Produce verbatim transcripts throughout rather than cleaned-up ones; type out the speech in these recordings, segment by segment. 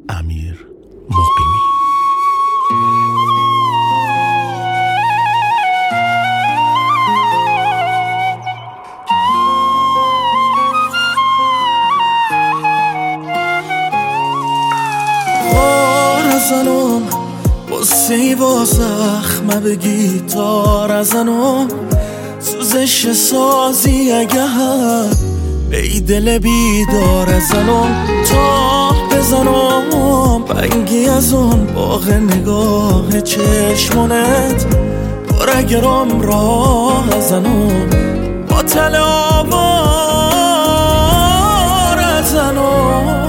امیر مقیمی. زنم قصه‌ای با زخم به گیتار زنم، سوزش سازی اگه به دل بیدار زنم، تا بزنم بنگی از اون باغ نگاه چشمونت، پر گرام راه زنم با تل آوار زنم.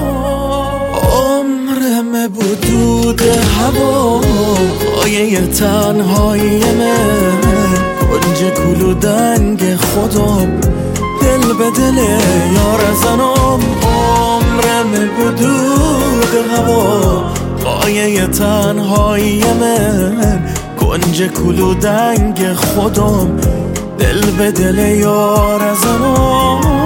عمرم بدود هوا پایه تنهایی من، کنج کلو دنگ خودم دل به دل یار زنم. عمرم بدود هوا پایه تنهایی من، کنج کلو دنگ خودم دل به دل یار زنم.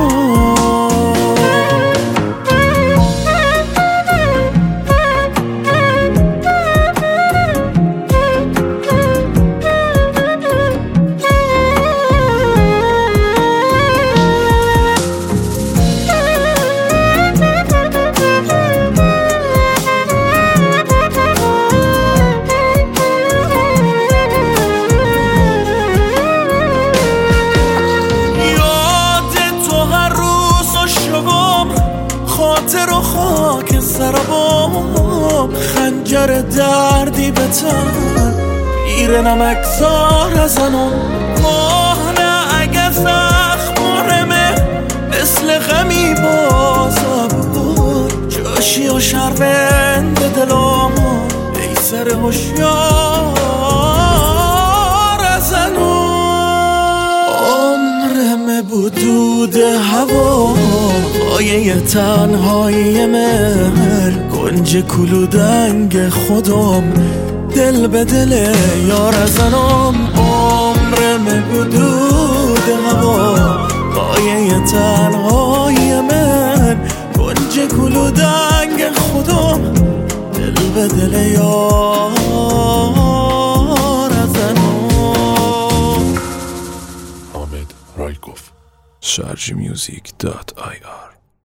خاطر و خاک سرابام، خنجر دردی به تن پیر نمکزار زنم. ماهنه اگه زخمارمه مثل غمی بازا بود، جاشی و شربند دلام ای سر هوشیار زنم. عمرم بدود هوا پایه تنهایی من، کنج کلو دنگ خودم دل به دل یار زنم. عمرم بدود هوا پایه تنهایی من، کنج کلو دنگ خودم دل به دل یار زنم. حامد رایگوف، شارژ میوزیک دات آی آر